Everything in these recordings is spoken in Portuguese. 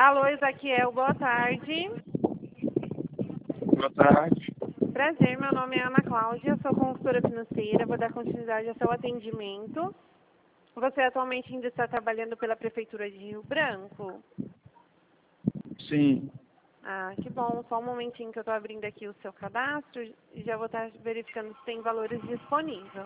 Alô, Ezaquiel, boa tarde. Boa tarde. Prazer, meu nome é Ana Cláudia, sou consultora financeira, vou dar continuidade ao seu atendimento. Você atualmente ainda está trabalhando pela Prefeitura de Rio Branco? Sim. Ah, que bom. Só um momentinho que eu estou abrindo aqui o seu cadastro e já vou estar verificando se tem valores disponíveis.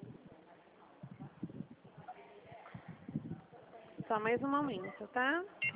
Só mais um momento, tá?